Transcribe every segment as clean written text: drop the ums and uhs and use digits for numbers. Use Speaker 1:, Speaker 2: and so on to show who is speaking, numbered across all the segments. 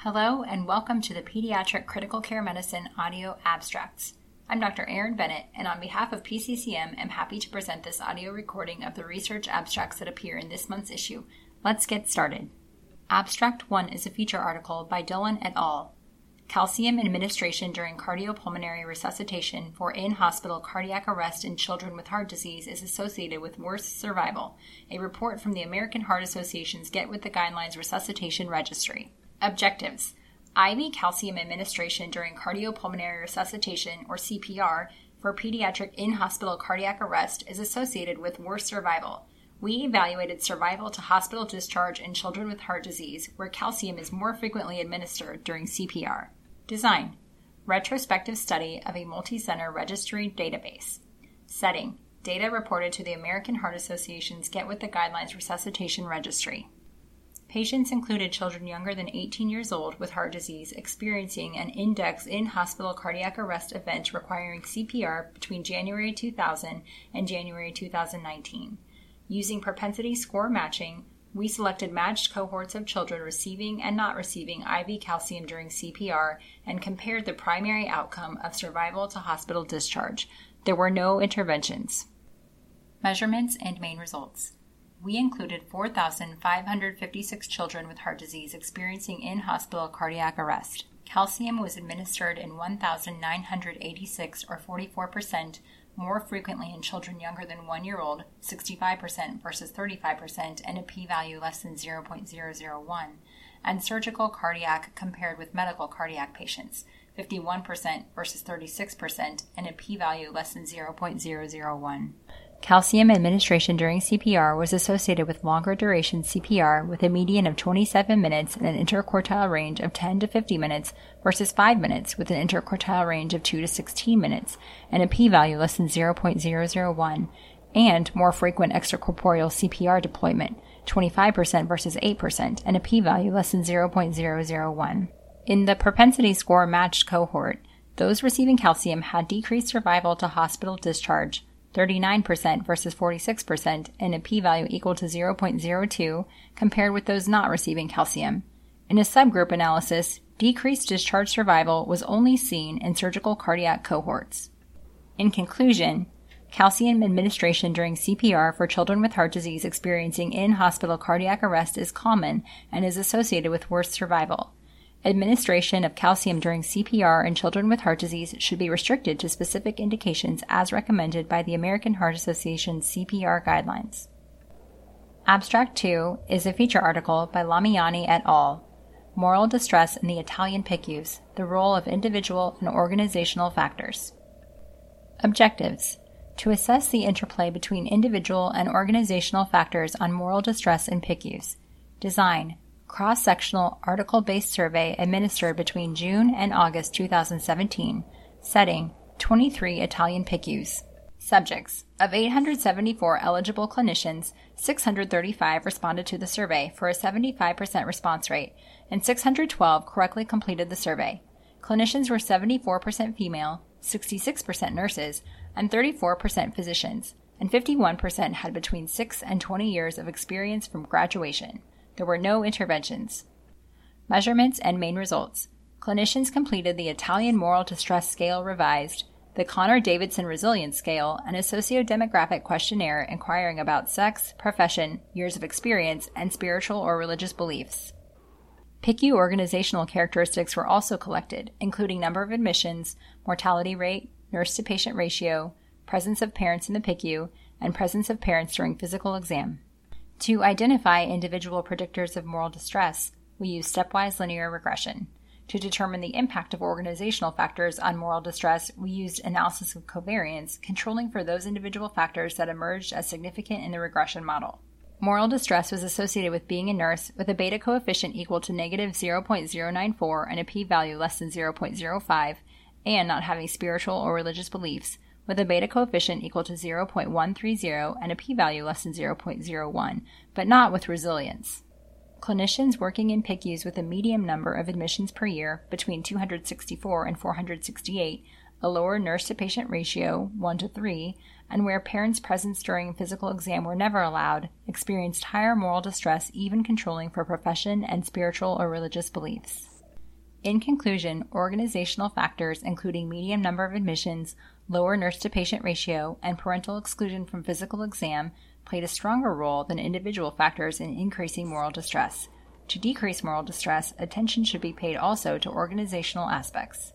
Speaker 1: Hello and welcome to the Pediatric Critical Care Medicine audio abstracts. I'm Dr. Erin Bennett, and on behalf of PCCM, I'm happy to present this audio recording of the research abstracts that appear in this month's issue. Let's get started. Abstract 1 is a feature article by Dillon et al. Calcium administration during cardiopulmonary resuscitation for in-hospital cardiac arrest in children with heart disease is associated with worse survival. A report from the American Heart Association's Get With the Guidelines Resuscitation Registry. Objectives: IV calcium administration during cardiopulmonary resuscitation, or CPR, for pediatric in-hospital cardiac arrest is associated with worse survival. We evaluated survival to hospital discharge in children with heart disease, where calcium is more frequently administered during CPR. Design: retrospective study of a multi-center registry database. Setting: data reported to the American Heart Association's Get With the Guidelines Resuscitation Registry. Patients included children younger than 18 years old with heart disease experiencing an index in-hospital cardiac arrest event requiring CPR between January 2000 and January 2019. Using propensity score matching, we selected matched cohorts of children receiving and not receiving IV calcium during CPR and compared the primary outcome of survival to hospital discharge. There were no interventions. Measurements and main results. We included 4,556 children with heart disease experiencing in-hospital cardiac arrest. Calcium was administered in 1,986, or 44%, more frequently in children younger than 1 year old, 65% versus 35%, and a p-value less than 0.001, and surgical cardiac compared with medical cardiac patients, 51% versus 36%, and a p-value less than 0.001. Calcium administration during CPR was associated with longer duration CPR with a median of 27 minutes and an interquartile range of 10 to 50 minutes versus 5 minutes with an interquartile range of 2 to 16 minutes and a p-value less than 0.001, and more frequent extracorporeal CPR deployment, 25% versus 8%, and a p-value less than 0.001. In the propensity score matched cohort, those receiving calcium had decreased survival to hospital discharge, 39% versus 46%, and a p-value equal to 0.02 compared with those not receiving calcium. In a subgroup analysis, decreased discharge survival was only seen in surgical cardiac cohorts. In conclusion, calcium administration during CPR for children with heart disease experiencing in-hospital cardiac arrest is common and is associated with worse survival. Administration of calcium during CPR in children with heart disease should be restricted to specific indications as recommended by the American Heart Association CPR guidelines. Abstract 2 is a feature article by Lamiani et al. Moral Distress in the Italian PICUs, the Role of Individual and Organizational Factors. Objectives: to assess the interplay between individual and organizational factors on moral distress in PICUs. Design: cross-sectional article-based survey administered between June and August 2017. Setting: 23 Italian PICUs. Subjects: of 874 eligible clinicians, 635 responded to the survey for a 75% response rate, and 612 correctly completed the survey. Clinicians were 74% female, 66% nurses, and 34% physicians, and 51% had between 6 and 20 years of experience from graduation. There were no interventions. Measurements and main results. Clinicians completed the Italian Moral Distress Scale Revised, the Connor-Davidson Resilience Scale, and a socio-demographic questionnaire inquiring about sex, profession, years of experience, and spiritual or religious beliefs. PICU organizational characteristics were also collected, including number of admissions, mortality rate, nurse-to-patient ratio, presence of parents in the PICU, and presence of parents during physical exam. To identify individual predictors of moral distress, we use stepwise linear regression. To determine the impact of organizational factors on moral distress, we used analysis of covariance, controlling for those individual factors that emerged as significant in the regression model. Moral distress was associated with being a nurse with a beta coefficient equal to negative 0.094 and a p-value less than 0.05, and not having spiritual or religious beliefs, with a beta coefficient equal to 0.130 and a p-value less than 0.01, but not with resilience. Clinicians working in PICUs with a medium number of admissions per year, between 264 and 468, a lower nurse-to-patient ratio, 1 to 3, and where parents' presence during physical exam were never allowed, experienced higher moral distress even controlling for profession and spiritual or religious beliefs. In conclusion, organizational factors including medium number of admissions, lower nurse-to-patient ratio, and parental exclusion from physical exam played a stronger role than individual factors in increasing moral distress. To decrease moral distress, attention should be paid also to organizational aspects.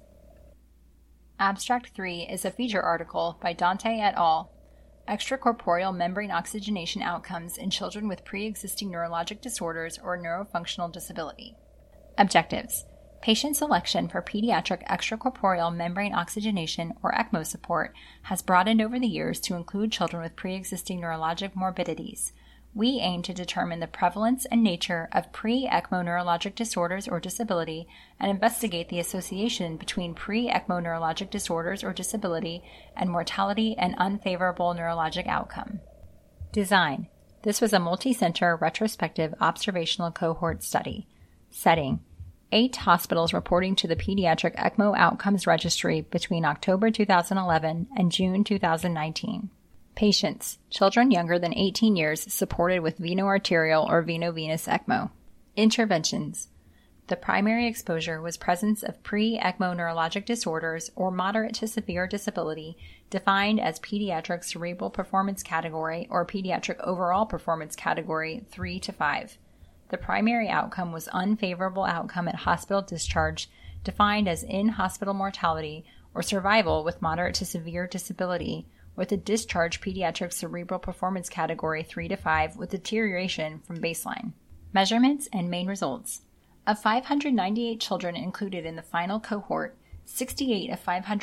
Speaker 1: Abstract 3 is a feature article by Dante et al. Extracorporeal membrane oxygenation outcomes in children with pre-existing neurologic disorders or neurofunctional disability. Objectives. Patient selection for pediatric extracorporeal membrane oxygenation or ECMO support has broadened over the years to include children with pre-existing neurologic morbidities. We aim to determine the prevalence and nature of pre-ECMO neurologic disorders or disability and investigate the association between pre-ECMO neurologic disorders or disability and mortality and unfavorable neurologic outcome. Design. This was a multi-center retrospective observational cohort study. Setting. 8 hospitals reporting to the Pediatric ECMO Outcomes Registry between October 2011 and June 2019. Patients, children younger than 18 years supported with veno-arterial or veno-venous ECMO. Interventions. The primary exposure was presence of pre-ECMO neurologic disorders or moderate to severe disability defined as Pediatric Cerebral Performance Category or Pediatric Overall Performance Category 3 to 5. The primary outcome was unfavorable outcome at hospital discharge defined as in-hospital mortality or survival with moderate to severe disability with a discharge Pediatric Cerebral Performance Category 3 to 5 with deterioration from baseline. Measurements and main results. Of 598 children included in the final cohort, 68 of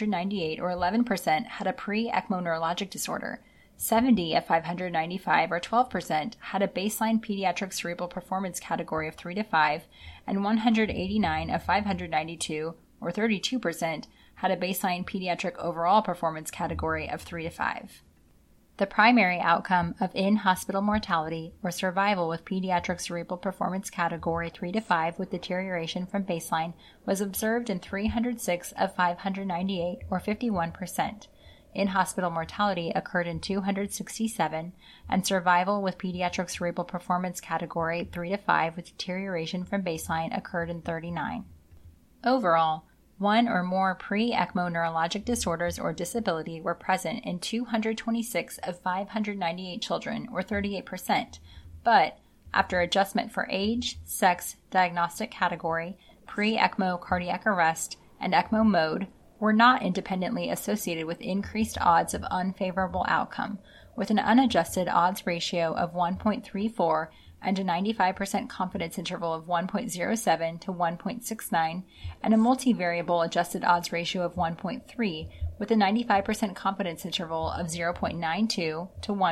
Speaker 1: 598 or 11% had a pre-ECMO neurologic disorder. 70 of 595 or 12% had a baseline Pediatric Cerebral Performance Category of 3 to 5, and 189 of 592 or 32% had a baseline Pediatric Overall Performance Category of 3 to 5. The primary outcome of in-hospital mortality or survival with Pediatric Cerebral Performance Category 3 to 5 with deterioration from baseline was observed in 306 of 598 or 51%. In-hospital mortality occurred in 267, and survival with Pediatric Cerebral Performance Category 3 to 5 with deterioration from baseline occurred in 39. Overall, one or more pre-ECMO neurologic disorders or disability were present in 226 of 598 children, or 38%, but after adjustment for age, sex, diagnostic category, pre-ECMO cardiac arrest, and ECMO mode, were not independently associated with increased odds of unfavorable outcome, with an unadjusted odds ratio of 1.34 and a 95% confidence interval of 1.07 to 1.69, and a multivariable adjusted odds ratio of 1.3, with a 95% confidence interval of 0.92 to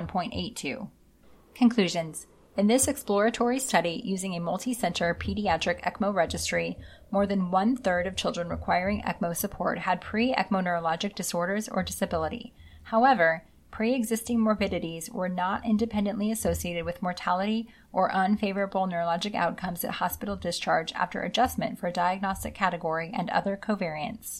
Speaker 1: 1.82. Conclusions. In this exploratory study using a multi-center pediatric ECMO registry, more than one-third of children requiring ECMO support had pre-ECMO neurologic disorders or disability. However, pre-existing morbidities were not independently associated with mortality or unfavorable neurologic outcomes at hospital discharge after adjustment for diagnostic category and other covariants.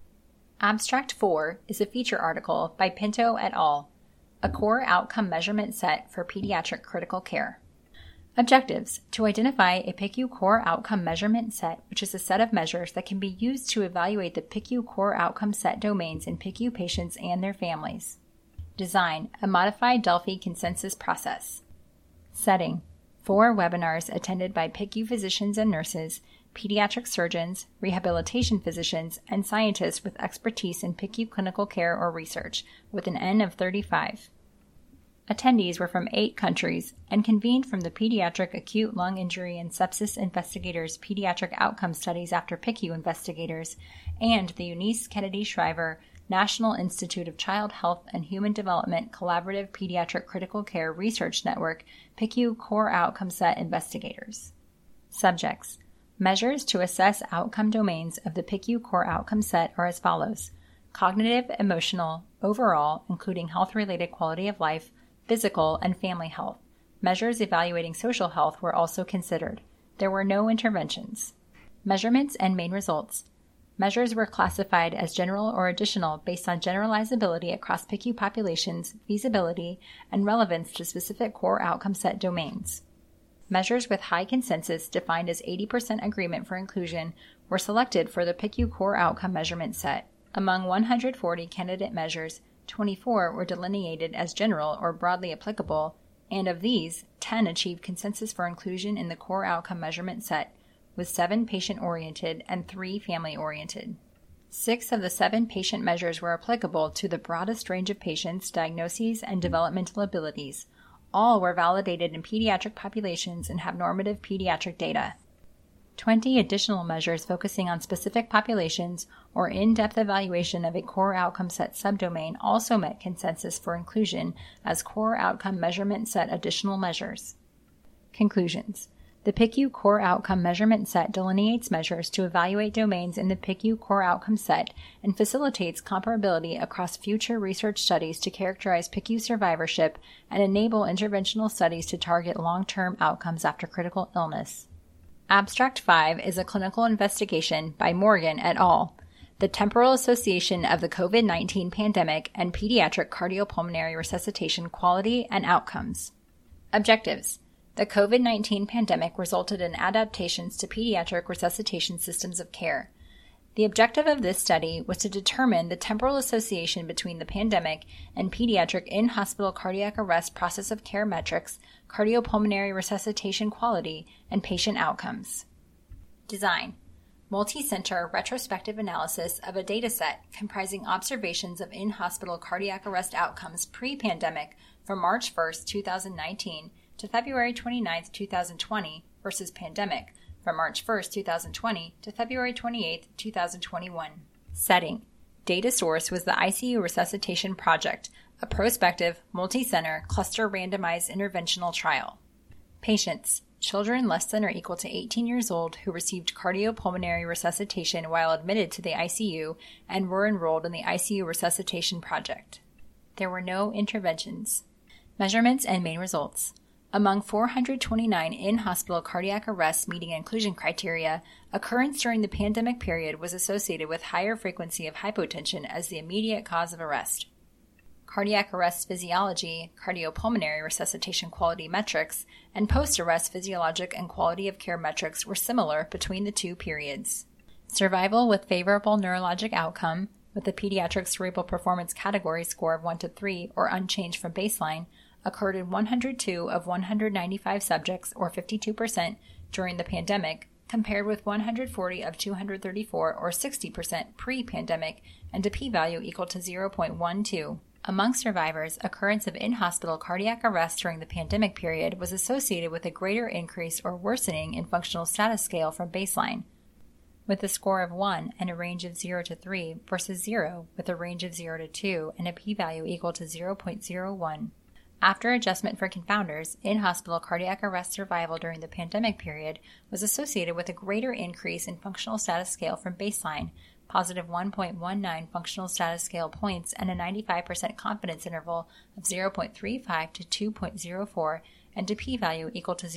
Speaker 1: Abstract 4 is a feature article by Pinto et al., a core outcome measurement set for pediatric critical care. Objectives: to identify a PICU core outcome measurement set, which is a set of measures that can be used to evaluate the PICU core outcome set domains in PICU patients and their families. Design a modified Delphi consensus process. Setting 4 webinars attended by PICU physicians and nurses, pediatric surgeons, rehabilitation physicians, and scientists with expertise in PICU clinical care or research, with an N of 35. Attendees were from 8 countries and convened from the Pediatric Acute Lung Injury and Sepsis Investigators Pediatric Outcome Studies After PICU Investigators and the Eunice Kennedy Shriver National Institute of Child Health and Human Development Collaborative Pediatric Critical Care Research Network PICU Core Outcome Set Investigators. Subjects. Measures to assess outcome domains of the PICU Core Outcome Set are as follows: cognitive, emotional, overall, including health-related quality of life, physical, and family health. Measures evaluating social health were also considered. There were no interventions. Measurements and main results. Measures were classified as general or additional based on generalizability across PICU populations, feasibility, and relevance to specific core outcome set domains. Measures with high consensus, defined as 80% agreement for inclusion, were selected for the PICU core outcome measurement set. Among 140 candidate measures, 24 were delineated as general or broadly applicable, and of these, 10 achieved consensus for inclusion in the core outcome measurement set, with 7 patient-oriented and 3 family-oriented. 6 of the 7 patient measures were applicable to the broadest range of patients' diagnoses and developmental abilities. All were validated in pediatric populations and have normative pediatric data. 20 additional measures focusing on specific populations or in-depth evaluation of a core outcome set subdomain also met consensus for inclusion as core outcome measurement set additional measures. Conclusions. The PICU core outcome measurement set delineates measures to evaluate domains in the PICU core outcome set and facilitates comparability across future research studies to characterize PICU survivorship and enable interventional studies to target long-term outcomes after critical illness. Abstract 5 is a clinical investigation by Morgan et al. The temporal association of the COVID-19 pandemic and pediatric cardiopulmonary resuscitation quality and outcomes. Objectives. The COVID-19 pandemic resulted in adaptations to pediatric resuscitation systems of care. The objective of this study was to determine the temporal association between the pandemic and pediatric in-hospital cardiac arrest process of care metrics, cardiopulmonary resuscitation quality, and patient outcomes. Design. Multi-center retrospective analysis of a dataset comprising observations of in-hospital cardiac arrest outcomes pre-pandemic from March 1, 2019 to February 29, 2020 versus pandemic from March 1, 2020 to February 28, 2021. Setting. Data source was the ICU Resuscitation Project, a prospective, multi-center, cluster randomized interventional trial. Patients. Children less than or equal to 18 years old who received cardiopulmonary resuscitation while admitted to the ICU and were enrolled in the ICU Resuscitation Project. There were no interventions. Measurements and main results. Among 429 in-hospital cardiac arrests meeting inclusion criteria, occurrence during the pandemic period was associated with higher frequency of hypotension as the immediate cause of arrest. Cardiac arrest physiology, cardiopulmonary resuscitation quality metrics, and post-arrest physiologic and quality of care metrics were similar between the two periods. Survival with favorable neurologic outcome, with the pediatric cerebral performance category score of 1 to 3 or unchanged from baseline, occurred in 102 of 195 subjects, or 52%, during the pandemic, compared with 140 of 234, or 60%, pre-pandemic, and a p-value equal to 0.12. Among survivors, occurrence of in-hospital cardiac arrest during the pandemic period was associated with a greater increase or worsening in functional status scale from baseline, with a score of 1 and a range of 0 to 3 versus 0 with a range of 0 to 2 and a p-value equal to 0.01. After adjustment for confounders, in-hospital cardiac arrest survival during the pandemic period was associated with a greater increase in functional status scale from baseline, positive 1.19 functional status scale points and a 95% confidence interval of 0.35 to 2.04 and a p-value equal to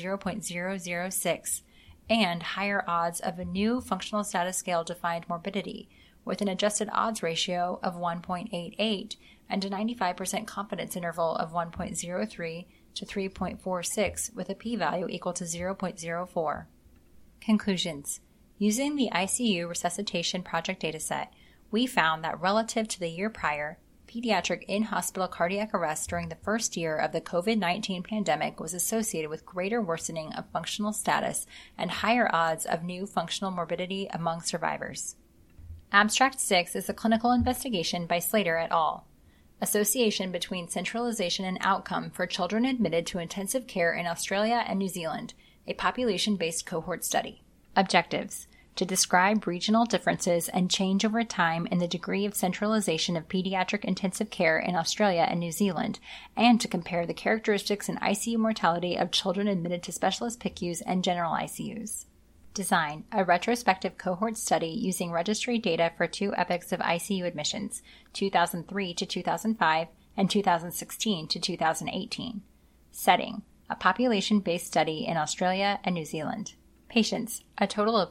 Speaker 1: 0.006, and higher odds of a new functional status scale defined morbidity, with an adjusted odds ratio of 1.88 and a 95% confidence interval of 1.03 to 3.46 with a p-value equal to 0.04. Conclusions. Using the ICU Resuscitation Project dataset, we found that relative to the year prior, pediatric in-hospital cardiac arrest during the first year of the COVID-19 pandemic was associated with greater worsening of functional status and higher odds of new functional morbidity among survivors. Abstract 6 is a clinical investigation by Slater et al. Association between centralization and outcome for children admitted to intensive care in Australia and New Zealand, a population-based cohort study. Objectives: to describe regional differences and change over time in the degree of centralization of pediatric intensive care in Australia and New Zealand, and to compare the characteristics and ICU mortality of children admitted to specialist PICUs and general ICUs. Design: a retrospective cohort study using registry data for 2 epochs of ICU admissions, 2003 to 2005 and 2016 to 2018. Setting: a population-based study in Australia and New Zealand. Patients: a total of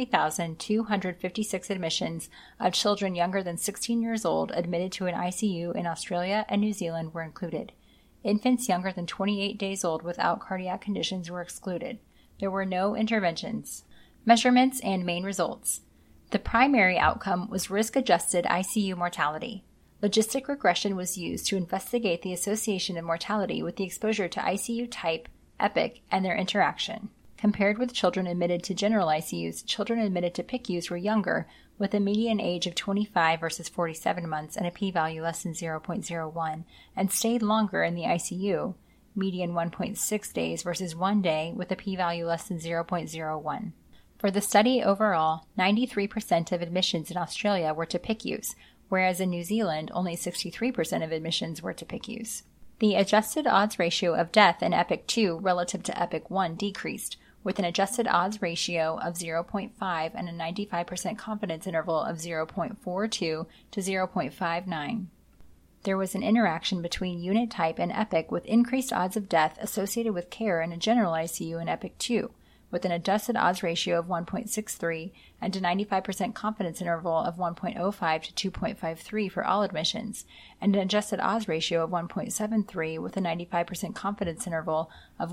Speaker 1: 43,256 admissions of children younger than 16 years old admitted to an ICU in Australia and New Zealand were included. Infants younger than 28 days old without cardiac conditions were excluded. There were no interventions. Measurements and main results. The primary outcome was risk-adjusted ICU mortality. Logistic regression was used to investigate the association of mortality with the exposure to ICU type, EPIC, and their interaction. Compared with children admitted to general ICUs, children admitted to PICUs were younger, with a median age of 25 versus 47 months and a p-value less than 0.01, and stayed longer in the ICU, median 1.6 days versus 1 day with a p-value less than 0.01. For the study overall, 93% of admissions in Australia were to PICUs, whereas in New Zealand, only 63% of admissions were to PICUs. The adjusted odds ratio of death in EPIC 2 relative to EPIC 1 decreased, with an adjusted odds ratio of 0.5 and a 95% confidence interval of 0.42 to 0.59. There was an interaction between unit type and EPIC with increased odds of death associated with care in a general ICU in EPIC 2, with an adjusted odds ratio of 1.63 and a 95% confidence interval of 1.05 to 2.53 for all admissions, and an adjusted odds ratio of 1.73 with a 95% confidence interval of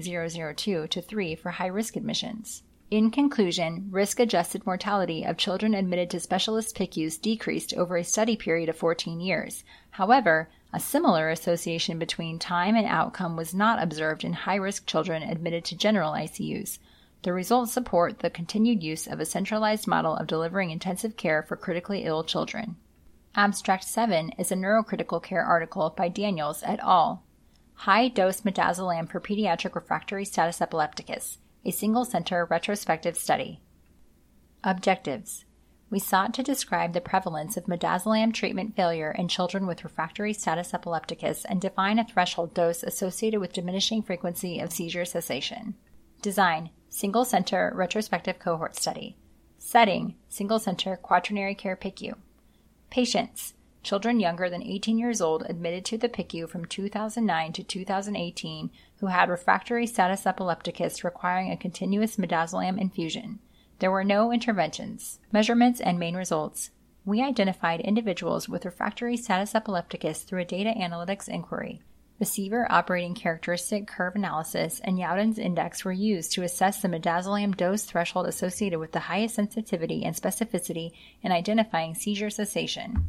Speaker 1: 1.002 to 3 for high-risk admissions. In conclusion, risk-adjusted mortality of children admitted to specialist PICUs decreased over a study period of 14 years. However, a similar association between time and outcome was not observed in high-risk children admitted to general ICUs. The results support the continued use of a centralized model of delivering intensive care for critically ill children. Abstract 7 is a neurocritical care article by Daniels et al. High-dose midazolam for pediatric refractory status epilepticus, a single-center retrospective study. Objectives. We sought to describe the prevalence of midazolam treatment failure in children with refractory status epilepticus and define a threshold dose associated with diminishing frequency of seizure cessation. Design. Single-center retrospective cohort study. Setting. Single-center quaternary care PICU. Patients. Children younger than 18 years old admitted to the PICU from 2009 to 2018 who had refractory status epilepticus requiring a continuous midazolam infusion. There were no interventions. Measurements and main results. We identified individuals with refractory status epilepticus through a data analytics inquiry. Receiver operating characteristic curve analysis and Youden's index were used to assess the midazolam dose threshold associated with the highest sensitivity and specificity in identifying seizure cessation.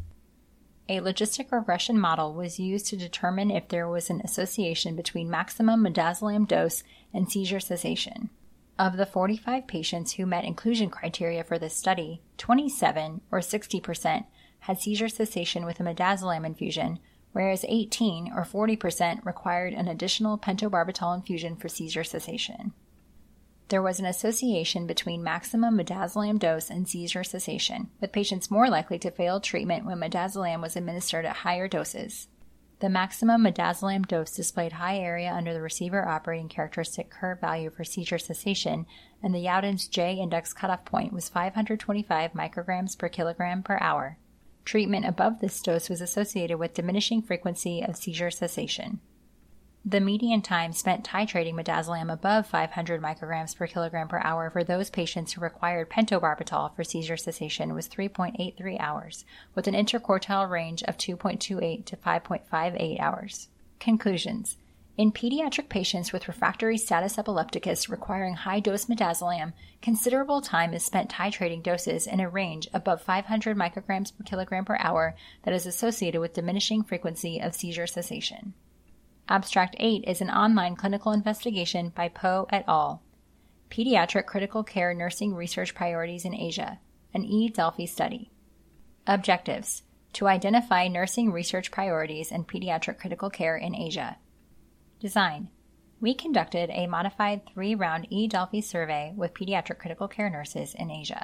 Speaker 1: A logistic regression model was used to determine if there was an association between maximum midazolam dose and seizure cessation. Of the 45 patients who met inclusion criteria for this study, 27, or 60%, had seizure cessation with a midazolam infusion, whereas 18, or 40%, required an additional pentobarbital infusion for seizure cessation. There was an association between maximum midazolam dose and seizure cessation, with patients more likely to fail treatment when midazolam was administered at higher doses. The maximum midazolam dose displayed high area under the receiver operating characteristic curve value for seizure cessation, and the Youden's J index cutoff point was 525 micrograms per kilogram per hour. Treatment above this dose was associated with diminishing frequency of seizure cessation. The median time spent titrating midazolam above 500 micrograms per kilogram per hour for those patients who required pentobarbital for seizure cessation was 3.83 hours, with an interquartile range of 2.28 to 5.58 hours. Conclusions. In pediatric patients with refractory status epilepticus requiring high-dose midazolam, considerable time is spent titrating doses in a range above 500 micrograms per kilogram per hour that is associated with diminishing frequency of seizure cessation. Abstract 8 is an online clinical investigation by Poe et al. Pediatric Critical Care Nursing Research Priorities in Asia, an E-Delphi study. Objectives. To identify nursing research priorities in pediatric critical care in Asia. Design. We conducted a modified 3-round E-Delphi survey with pediatric critical care nurses in Asia.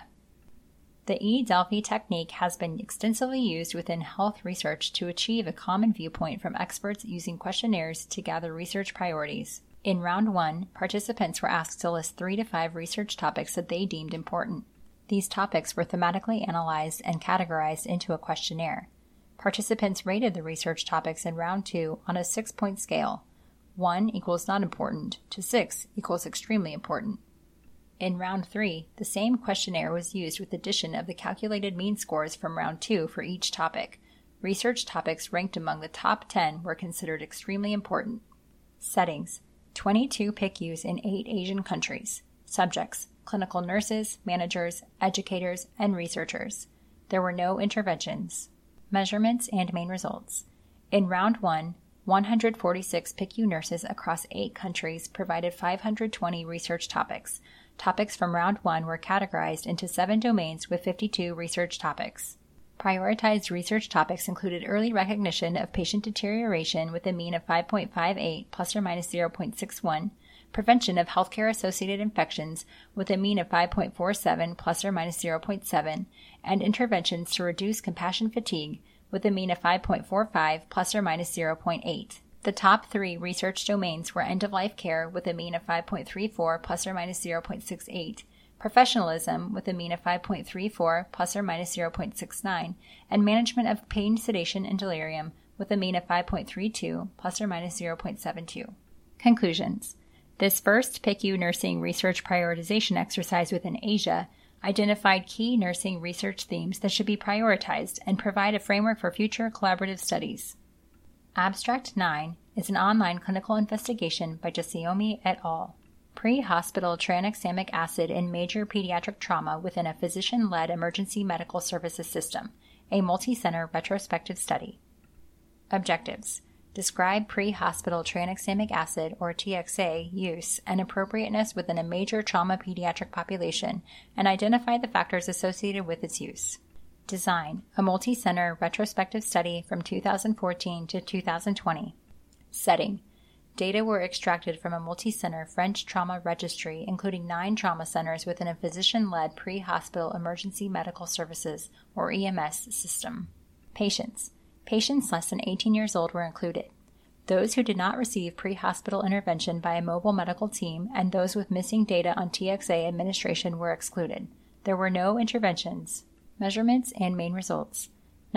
Speaker 1: The E-Delphi technique has been extensively used within health research to achieve a common viewpoint from experts using questionnaires to gather research priorities. In Round 1, participants were asked to list 3 to 5 research topics that they deemed important. These topics were thematically analyzed and categorized into a questionnaire. Participants rated the research topics in Round 2 on a 6-point scale. 1 equals not important to 6 equals extremely important. In Round 3, the same questionnaire was used with addition of the calculated mean scores from Round 2 for each topic. Research topics ranked among the top 10 were considered extremely important. Settings. 22 PICUs in 8 Asian countries. Subjects. clinical nurses, managers, educators, and researchers. There were no interventions. Measurements and main results. In Round 1, 146 PICU nurses across 8 countries provided 520 research topics. Topics from Round 1 were categorized into 7 domains with 52 research topics. Prioritized research topics included early recognition of patient deterioration with a mean of 5.58 plus or minus 0.61, prevention of healthcare-associated infections with a mean of 5.47 plus or minus 0.7, and interventions to reduce compassion fatigue with a mean of 5.45 plus or minus 0.8. The top 3 research domains were end-of-life care with a mean of 5.34 plus or minus 0.68, professionalism with a mean of 5.34 plus or minus 0.69, and management of pain, sedation, and delirium with a mean of 5.32 plus or minus 0.72. Conclusions. This first PICU nursing research prioritization exercise within Asia identified key nursing research themes that should be prioritized and provide a framework for future collaborative studies. Abstract 9 is an online clinical investigation by Giacomi et al. Pre-hospital tranexamic acid in major pediatric trauma within a physician-led emergency medical services system, a multi-center retrospective study. Objectives. Describe pre-hospital tranexamic acid, or TXA, use and appropriateness within a major trauma pediatric population and identify the factors associated with its use. Design a multi-center retrospective study from 2014 to 2020. Setting. Data were extracted from a multi-center French trauma registry, including 9 trauma centers within a physician-led pre-hospital emergency medical services, or EMS, system. Patients. Patients less than 18 years old were included. Those who did not receive pre-hospital intervention by a mobile medical team and those with missing data on TXA administration were excluded. There were no interventions. Measurements and main results.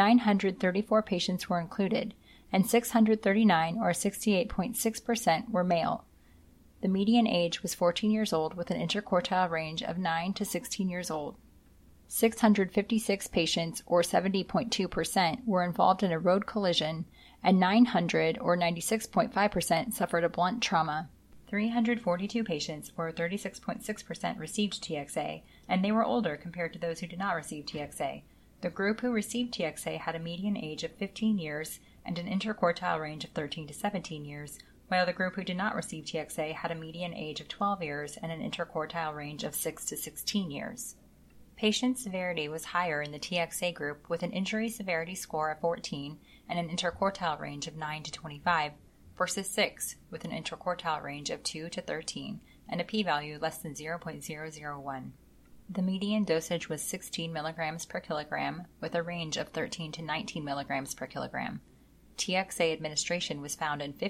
Speaker 1: 934 patients were included, and 639, or 68.6%, were male. The median age was 14 years old with an interquartile range of 9 to 16 years old. 656 patients, or 70.2%, were involved in a road collision, and 900, or 96.5%, suffered a blunt trauma. 342 patients, or 36.6%, received TXA, and they were older compared to those who did not receive TXA. The group who received TXA had a median age of 15 years and an interquartile range of 13 to 17 years, while the group who did not receive TXA had a median age of 12 years and an interquartile range of 6 to 16 years. Patient severity was higher in the TXA group with an injury severity score of 14 and an interquartile range of 9 to 25, versus 6 with an interquartile range of 2 to 13 and a p-value less than 0.001. The median dosage was 16 milligrams per kilogram with a range of 13 to 19 milligrams per kilogram. TXA administration was found in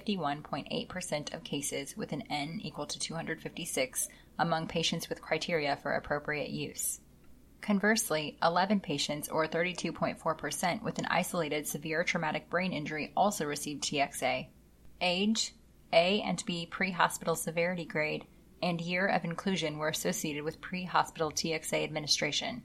Speaker 1: 51.8% of cases with an N equal to 256 among patients with criteria for appropriate use. Conversely, 11 patients, or 32.4%, with an isolated severe traumatic brain injury also received TXA. Age, A and B pre-hospital severity grade, and year of inclusion were associated with pre-hospital TXA administration.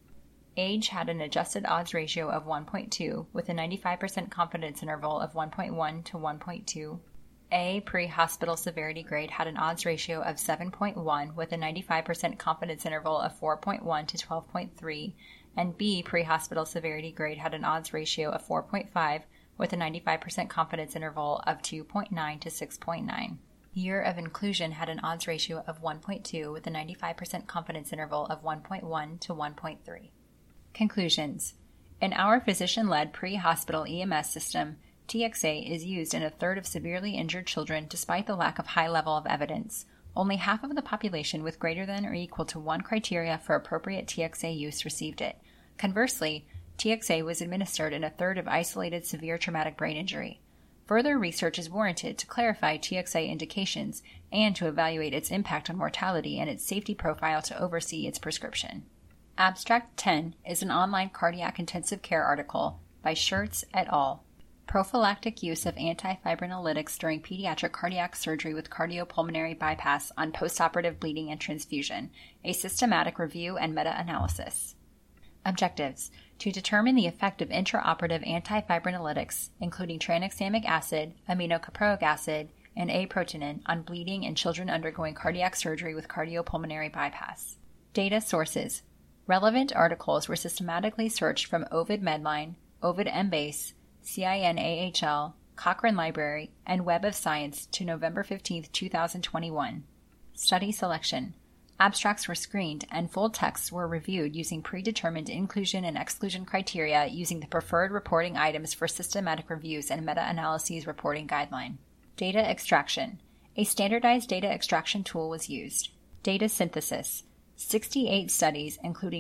Speaker 1: Age had an adjusted odds ratio of 1.2 with a 95% confidence interval of 1.1 to 1.2. A pre-hospital severity grade had an odds ratio of 7.1 with a 95% confidence interval of 4.1 to 12.3, and B pre-hospital severity grade had an odds ratio of 4.5 with a 95% confidence interval of 2.9 to 6.9. Year of inclusion had an odds ratio of 1.2 with a 95% confidence interval of 1.1 to 1.3. Conclusions. In our physician-led pre-hospital EMS system, TXA is used in a third of severely injured children despite the lack of high level of evidence. Only half of the population with greater than or equal to 1 criteria for appropriate TXA use received it. Conversely, TXA was administered in a third of isolated severe traumatic brain injury. Further research is warranted to clarify TXA indications and to evaluate its impact on mortality and its safety profile to oversee its prescription. Abstract 10 is an online cardiac intensive care article by Schertz et al. Prophylactic use of antifibrinolytics during pediatric cardiac surgery with cardiopulmonary bypass on postoperative bleeding and transfusion, a systematic review and meta-analysis. Objectives: to determine the effect of intraoperative antifibrinolytics, including tranexamic acid, aminocaproic acid, and A-proteinin on bleeding in children undergoing cardiac surgery with cardiopulmonary bypass. Data sources. Relevant articles were systematically searched from Ovid Medline, Ovid Embase, CINAHL, Cochrane Library, and Web of Science to November 15, 2021. Study selection. Abstracts were screened and full texts were reviewed using predetermined inclusion and exclusion criteria using the preferred reporting items for systematic reviews and meta-analyses reporting guideline. Data extraction. A standardized data extraction tool was used. Data synthesis. 68 studies, including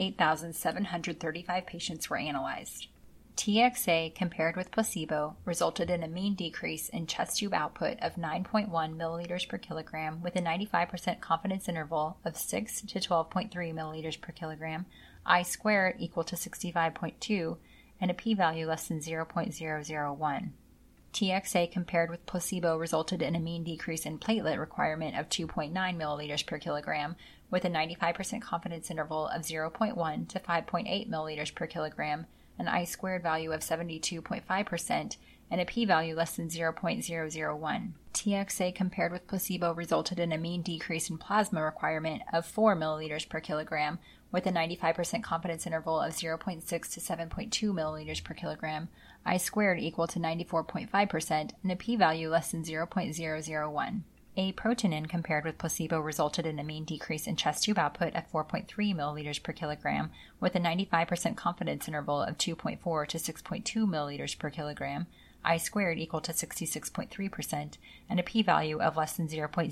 Speaker 1: 28,735 patients, were analyzed. TXA compared with placebo resulted in a mean decrease in chest tube output of 9.1 milliliters per kilogram with a 95% confidence interval of 6 to 12.3 milliliters per kilogram, I squared equal to 65.2, and a p-value less than 0.001. TXA compared with placebo resulted in a mean decrease in platelet requirement of 2.9 milliliters per kilogram with a 95% confidence interval of 0.1 to 5.8 milliliters per kilogram, an I-squared value of 72.5%, and a p-value less than 0.001. TXA compared with placebo resulted in a mean decrease in plasma requirement of 4 milliliters per kilogram with a 95% confidence interval of 0.6 to 7.2 milliliters per kilogram, I-squared equal to 94.5%, and a p-value less than 0.001. Aprotenin compared with placebo resulted in a mean decrease in chest tube output of 4.3 milliliters per kilogram with a 95% confidence interval of 2.4 to 6.2 milliliters per kilogram, I-squared equal to 66.3%, and a p-value of less than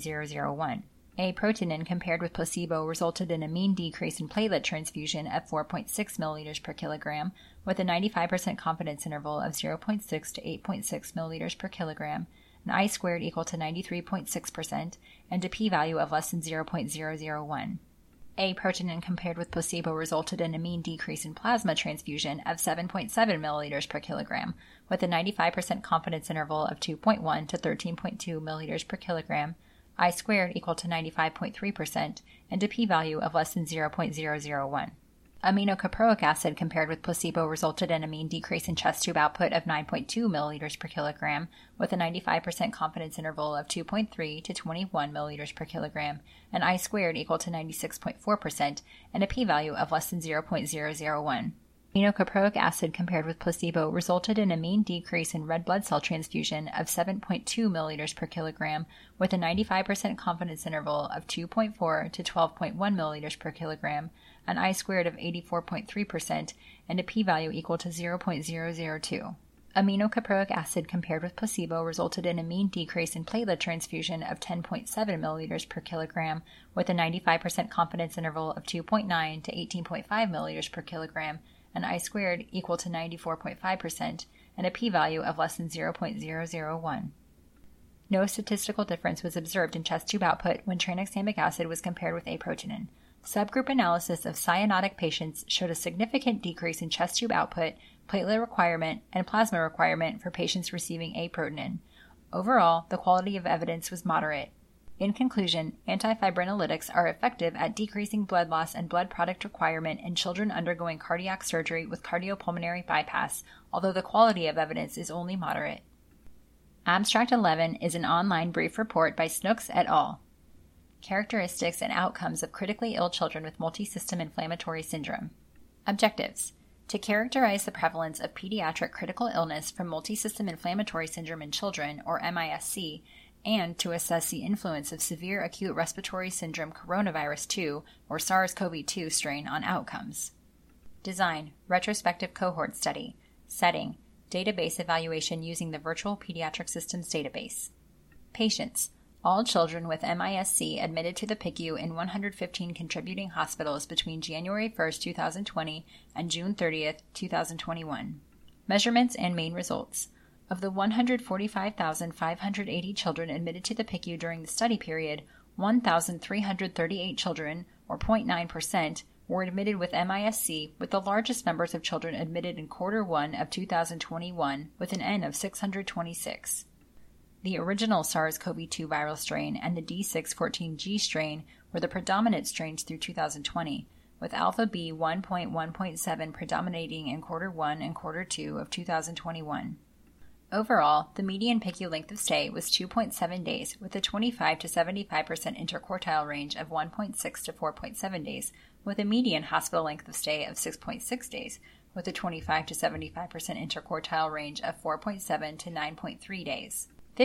Speaker 1: 0.001. Aprotenin compared with placebo resulted in a mean decrease in platelet transfusion of 4.6 milliliters per kilogram with a 95% confidence interval of 0.6 to 8.6 milliliters per kilogram, an I-squared equal to 93.6%, and a p-value of less than 0.001. Aprotenin compared with placebo resulted in a mean decrease in plasma transfusion of 7.7 milliliters per kilogram, with a 95% confidence interval of 2.1 to 13.2 milliliters per kilogram, I-squared equal to 95.3%, and a p-value of less than 0.001. Aminocaproic acid compared with placebo resulted in a mean decrease in chest tube output of 9.2 milliliters per kilogram with a 95% confidence interval of 2.3 to 21 milliliters per kilogram, and I-squared equal to 96.4%, and a p-value of less than 0.001. Aminocaproic acid compared with placebo resulted in a mean decrease in red blood cell transfusion of 7.2 milliliters per kilogram with a 95% confidence interval of 2.4 to 12.1 milliliters per kilogram, an I-squared of 84.3%, and a p-value equal to 0.002. Aminocaproic acid compared with placebo resulted in a mean decrease in platelet transfusion of 10.7 milliliters per kilogram with a 95% confidence interval of 2.9 to 18.5 milliliters per kilogram, an I-squared equal to 94.5%, and a p-value of less than 0.001. No statistical difference was observed in chest tube output when tranexamic acid was compared with aprotenin. Subgroup analysis of cyanotic patients showed a significant decrease in chest tube output, platelet requirement, and plasma requirement for patients receiving aprotenin. Overall, the quality of evidence was moderate. In conclusion, antifibrinolytics are effective at decreasing blood loss and blood product requirement in children undergoing cardiac surgery with cardiopulmonary bypass, although the quality of evidence is only moderate. Abstract 11 is an online brief report by Snooks et al. Characteristics and outcomes of critically ill children with multisystem inflammatory syndrome. Objectives: to characterize the prevalence of pediatric critical illness from multisystem inflammatory syndrome in children, or MISC, and to assess the influence of severe acute respiratory syndrome coronavirus 2, or SARS-CoV-2 strain on outcomes. Design: retrospective cohort study. Setting: database evaluation using the Virtual Pediatric Systems database. Patients: all children with MISC admitted to the PICU in 115 contributing hospitals between January 1, 2020 and June 30, 2021. Measurements and main results. Of the 145,580 children admitted to the PICU during the study period, 1,338 children, or 0.9%, were admitted with MISC, with the largest numbers of children admitted in Q1 of 2021, with an N of 626. The original SARS-CoV-2 viral strain and the D614G strain were the predominant strains through 2020, with alpha B 1.1.7 predominating in Q1 and Q2 of 2021. Overall, the median PICU length of stay was 2.7 days, with a 25 to 75% interquartile range of 1.6 to 4.7 days, with a median hospital length of stay of 6.6 days, with a 25 to 75% interquartile range of 4.7 to 9.3 days.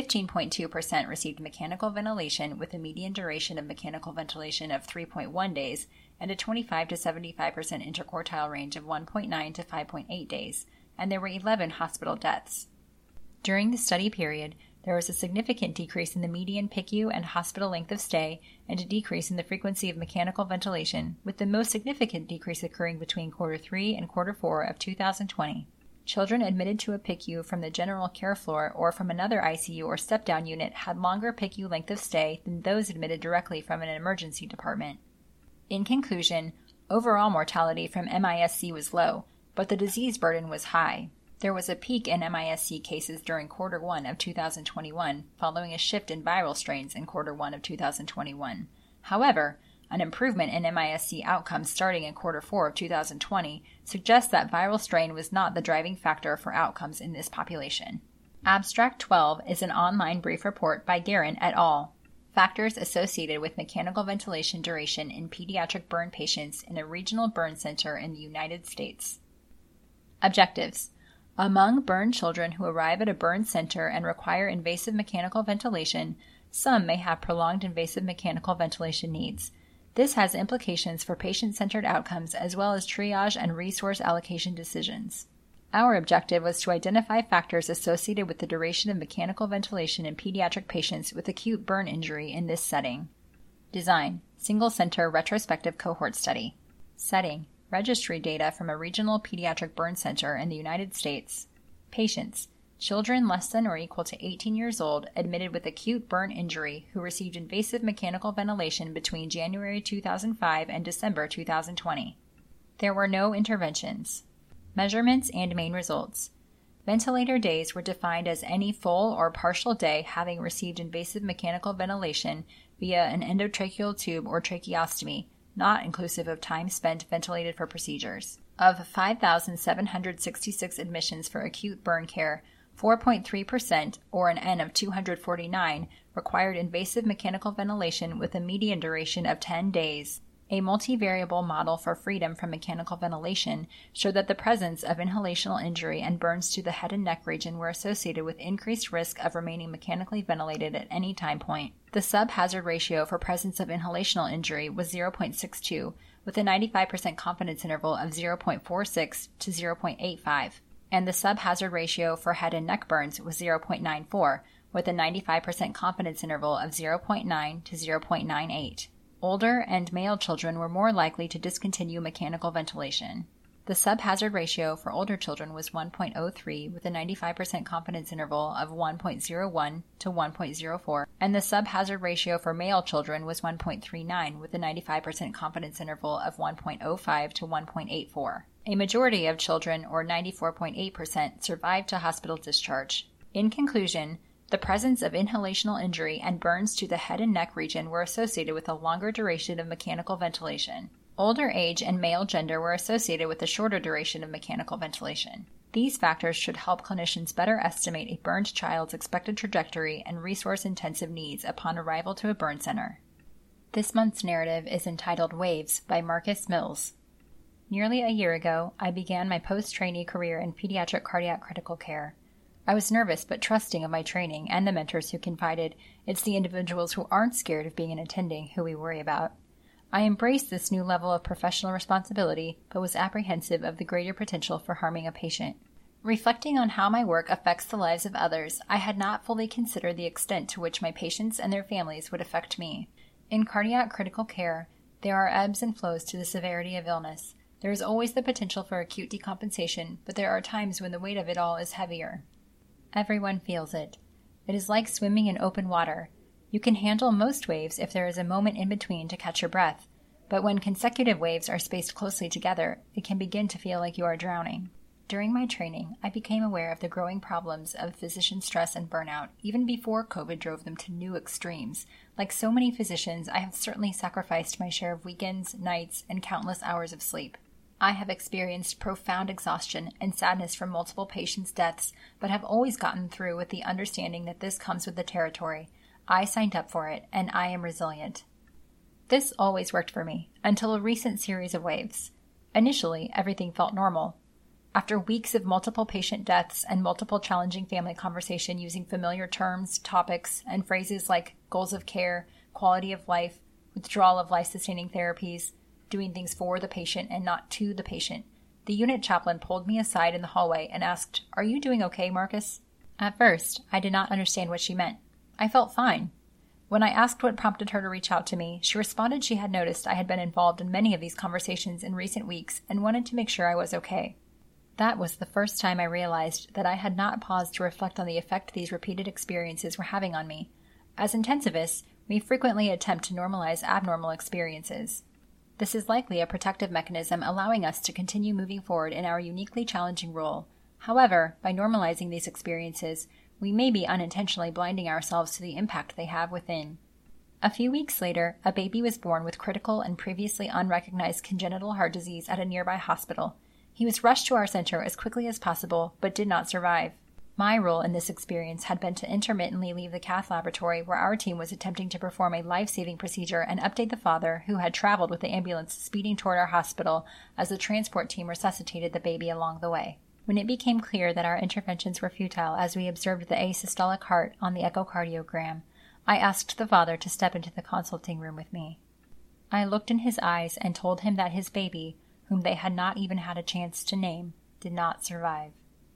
Speaker 1: 15.2% received mechanical ventilation with a median duration of mechanical ventilation of 3.1 days and a 25 to 75% interquartile range of 1.9 to 5.8 days, and there were 11 hospital deaths. During the study period, there was a significant decrease in the median PICU and hospital length of stay and a decrease in the frequency of mechanical ventilation, with the most significant decrease occurring between Quarter 3 and Quarter 4 of 2020. Children admitted to a PICU from the general care floor or from another ICU or step-down unit had longer PICU length of stay than those admitted directly from an emergency department. In conclusion, overall mortality from MIS-C was low, but the disease burden was high. There was a peak in MIS-C cases during Quarter 1 of 2021, following a shift in viral strains in Quarter 1 of 2021. However, an improvement in MIS-C outcomes starting in Quarter 4 of 2020 suggests that viral strain was not the driving factor for outcomes in this population. Abstract 12 is an online brief report by Guerin et al. Factors associated with mechanical ventilation duration in pediatric burn patients in a regional burn center in the United States. Objectives. Among burn children who arrive at a burn center and require invasive mechanical ventilation, some may have prolonged invasive mechanical ventilation needs. This has implications for patient-centered outcomes as well as triage and resource allocation decisions. Our objective was to identify factors associated with the duration of mechanical ventilation in pediatric patients with acute burn injury in this setting. Design: single-center retrospective cohort study. Setting: registry data from a regional pediatric burn center in the United States. Patients: children less than or equal to 18 years old admitted with acute burn injury who received invasive mechanical ventilation between January 2005 and December 2020. There were no interventions. Measurements and main results. Ventilator days were defined as any full or partial day having received invasive mechanical ventilation via an endotracheal tube or tracheostomy, not inclusive of time spent ventilated for procedures. Of 5,766 admissions for acute burn care, 4.3%, or an N of 249, required invasive mechanical ventilation with a median duration of 10 days. A multivariable model for freedom from mechanical ventilation showed that the presence of inhalational injury and burns to the head and neck region were associated with increased risk of remaining mechanically ventilated at any time point. The subhazard ratio for presence of inhalational injury was 0.62, with a 95% confidence interval of 0.46 to 0.85, and the subhazard ratio for head and neck burns was 0.94, with a 95% confidence interval of 0.9 to 0.98. Older and male children were more likely to discontinue mechanical ventilation. The subhazard ratio for older children was 1.03 with a 95% confidence interval of 1.01 to 1.04, and the subhazard ratio for male children was 1.39 with a 95% confidence interval of 1.05 to 1.84. A majority of children, or 94.8%, survived to hospital discharge. In conclusion, the presence of inhalational injury and burns to the head and neck region were associated with a longer duration of mechanical ventilation. Older age and male gender were associated with a shorter duration of mechanical ventilation. These factors should help clinicians better estimate a burned child's expected trajectory and resource-intensive needs upon arrival to a burn center. This month's narrative is entitled Waves by Marcus Mills. Nearly a year ago, I began my post-trainee career in pediatric cardiac critical care. I was nervous but trusting of my training and the mentors who confided, it's the individuals who aren't scared of being an attending who we worry about. I embraced this new level of professional responsibility, but was apprehensive of the greater potential for harming a patient. Reflecting on how my work affects the lives of others, I had not fully considered the extent to which my patients and their families would affect me. In cardiac critical care, there are ebbs and flows to the severity of illness. There is always the potential for acute decompensation, but there are times when the weight of it all is heavier. Everyone feels it. It is like swimming in open water. You can handle most waves if there is a moment in between to catch your breath, but when consecutive waves are spaced closely together, it can begin to feel like you are drowning. During my training, I became aware of the growing problems of physician stress and burnout, even before COVID drove them to new extremes. Like so many physicians, I have certainly sacrificed my share of weekends, nights, and countless hours of sleep. I have experienced profound exhaustion and sadness from multiple patients' deaths, but have always gotten through with the understanding that this comes with the territory. I signed up for it, and I am resilient. This always worked for me, until a recent series of waves. Initially, everything felt normal. After weeks of multiple patient deaths and multiple challenging family conversation using familiar terms, topics, and phrases like goals of care, quality of life, withdrawal of life-sustaining therapies, doing things for the patient and not to the patient, the unit chaplain pulled me aside in the hallway and asked, "Are you doing okay, Marcus?" At first, I did not understand what she meant. I felt fine. When I asked what prompted her to reach out to me, she responded she had noticed I had been involved in many of these conversations in recent weeks and wanted to make sure I was okay. That was the first time I realized that I had not paused to reflect on the effect these repeated experiences were having on me. As intensivists, we frequently attempt to normalize abnormal experiences. This is likely a protective mechanism allowing us to continue moving forward in our uniquely challenging role. However, by normalizing these experiences, we may be unintentionally blinding ourselves to the impact they have within. A few weeks later, a baby was born with critical and previously unrecognized congenital heart disease at a nearby hospital. He was rushed to our center as quickly as possible, but did not survive. My role in this experience had been to intermittently leave the cath laboratory where our team was attempting to perform a life-saving procedure and update the father, who had traveled with the ambulance speeding toward our hospital as the transport team resuscitated the baby along the way. When it became clear that our interventions were futile as we observed the asystolic heart on the echocardiogram, I asked the father to step into the consulting room with me. I looked in his eyes and told him that his baby, whom they had not even had a chance to name, did not survive.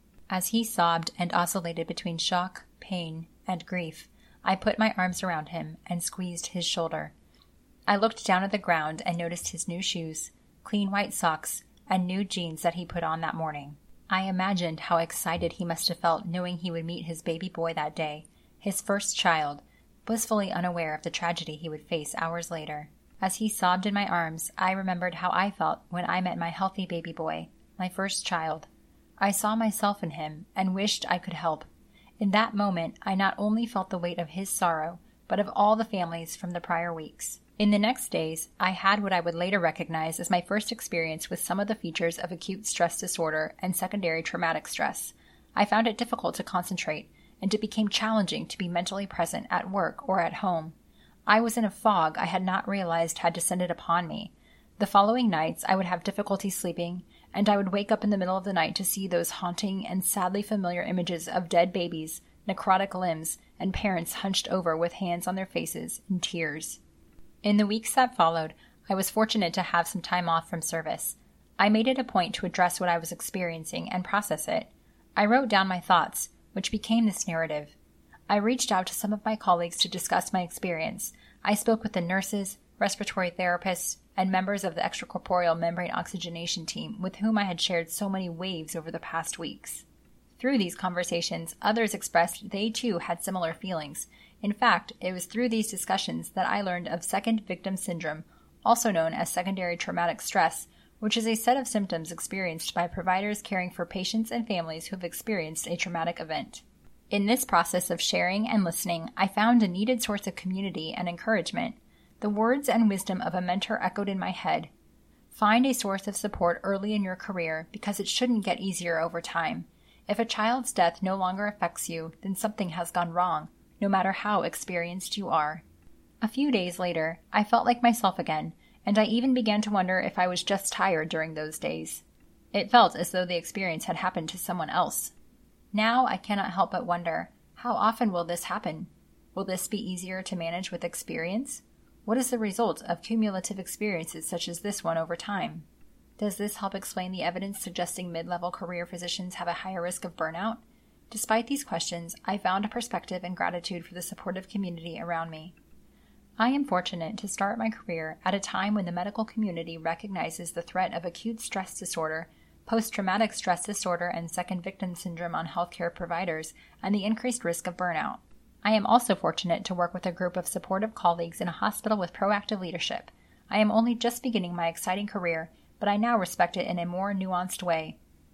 Speaker 1: As he sobbed and oscillated between shock, pain, and grief, I put my arms around him and squeezed his shoulder. I looked down at the ground and noticed his new shoes, clean white socks, and new jeans that he put on that morning. I imagined how excited he must have felt knowing he would meet his baby boy that day, his first child, blissfully unaware of the tragedy he would face hours later. As he sobbed in my arms, I remembered how I felt when I met my healthy baby boy, my first child. I saw myself in him and wished I could help. In that moment, I not only felt the weight of his sorrow, but of all the families from the prior weeks. In the next days, I had what I would later recognize as my first experience with some of the features of acute stress disorder and secondary traumatic stress. I found it difficult to concentrate, and it became challenging to be mentally present at work or at home. I was in a fog I had not realized had descended upon me. The following nights, I would have difficulty sleeping, and I would wake up in the middle of the night to see those haunting and sadly familiar images of dead babies, necrotic limbs, and parents hunched over with hands on their faces in tears. In the weeks that followed, I was fortunate to have some time off from service. I made it a point to address what I was experiencing and process it. I wrote down my thoughts, which became this narrative. I reached out to some of my colleagues to discuss my experience. I spoke with the nurses, respiratory therapists, and members of the extracorporeal membrane oxygenation team with whom I had shared so many waves over the past weeks. Through these conversations, others expressed they too had similar feelings. In fact, it was through these discussions that I learned of second victim syndrome, also known as secondary traumatic stress, which is a set of symptoms experienced by providers caring for patients and families who have experienced a traumatic event. In this process of sharing and listening, I found a needed source of community and encouragement. The words and wisdom of a mentor echoed in my head. Find a source of support early in your career because it shouldn't get easier over time. If a child's death no longer affects you, then something has gone wrong, no matter how experienced you are. A few days later, I felt like myself again, and I even began to wonder if I was just tired during those days. It felt as though the experience had happened to someone else. Now I cannot help but wonder, how often will this happen? Will this be easier to manage with experience? What is the result of cumulative experiences such as this one over time? Does this help explain the evidence suggesting mid-level career physicians have a higher risk of burnout? Despite these questions, I found a perspective and gratitude for the supportive community around me. I am fortunate to start my career at a time when the medical community recognizes the threat of acute stress disorder, post-traumatic stress disorder, and second victim syndrome on healthcare providers, and the increased risk of burnout. I am also fortunate to work with a group of supportive colleagues in a hospital with proactive leadership. I am only just beginning my exciting career, but I now respect it in a more nuanced way.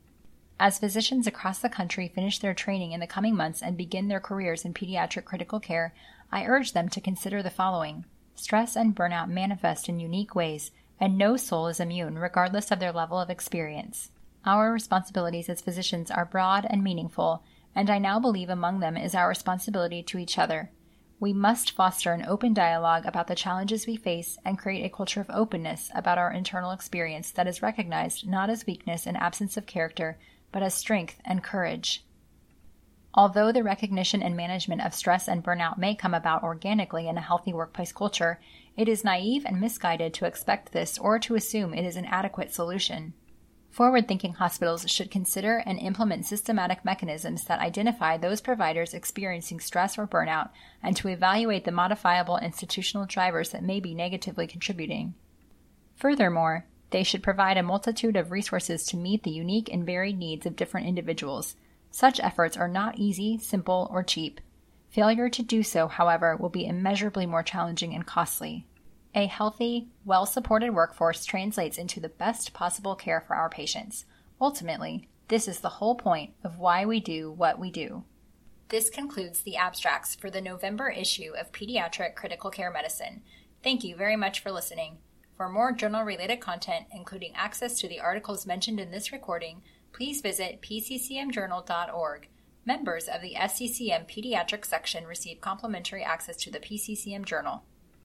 Speaker 1: As physicians across the country finish their training in the coming months and begin their careers in pediatric critical care, I urge them to consider the following. Stress and burnout manifest in unique ways, and no soul is immune regardless of their level of experience. Our responsibilities as physicians are broad and meaningful, and I now believe among them is our responsibility to each other. We must foster an open dialogue about the challenges we face and create a culture of openness about our internal experience that is recognized not as weakness and absence of character, but as strength and courage. Although the recognition and management of stress and burnout may come about organically in a healthy workplace culture, it is naive and misguided to expect this or to assume it is an adequate solution. Forward-thinking hospitals should consider and implement systematic mechanisms that identify those providers experiencing stress or burnout and to evaluate the modifiable institutional drivers that may be negatively contributing. Furthermore, they should provide a multitude of resources to meet the unique and varied needs of different individuals. Such efforts are not easy, simple, or cheap. Failure to do so, however, will be immeasurably more challenging and costly. A healthy, well-supported workforce translates into the best possible care for our patients. Ultimately, this is the whole point of why we do what we do. This concludes the abstracts for the November issue of Pediatric Critical Care Medicine. Thank you very much for listening. For more journal-related content, including access to the articles mentioned in this recording, please visit pccmjournal.org. Members of the SCCM Pediatric section receive complimentary access to the PCCM Journal.